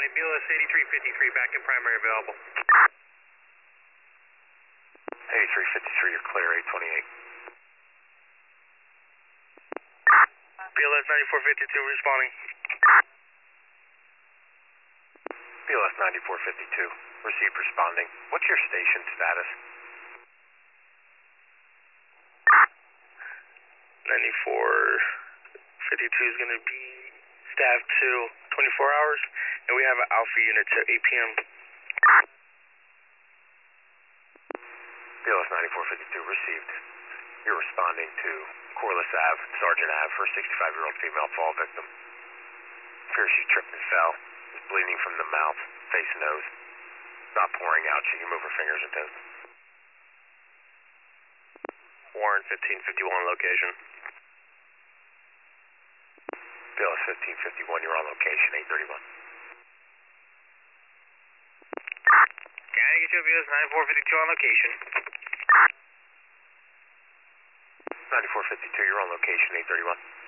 BLS 8353, back in primary available. 8353, you're clear, 828. BLS 9452, responding. BLS 9452, received responding. What's your station status? 9452 is going to be staff to 24 hours, and we have an alpha unit to 8 p.m. BLS 9452, received. You're responding to Corliss Ave, Sergeant Ave, for a 65-year-old female fall victim. Appears she tripped and fell. Is bleeding from the mouth, face, and nose. Not pouring out. She can move her fingers and toes. Warren 1551 location. BLS 1551, you're on location, 831. Can I get you a BLS 9452 on location? 9452, you're on location, 831.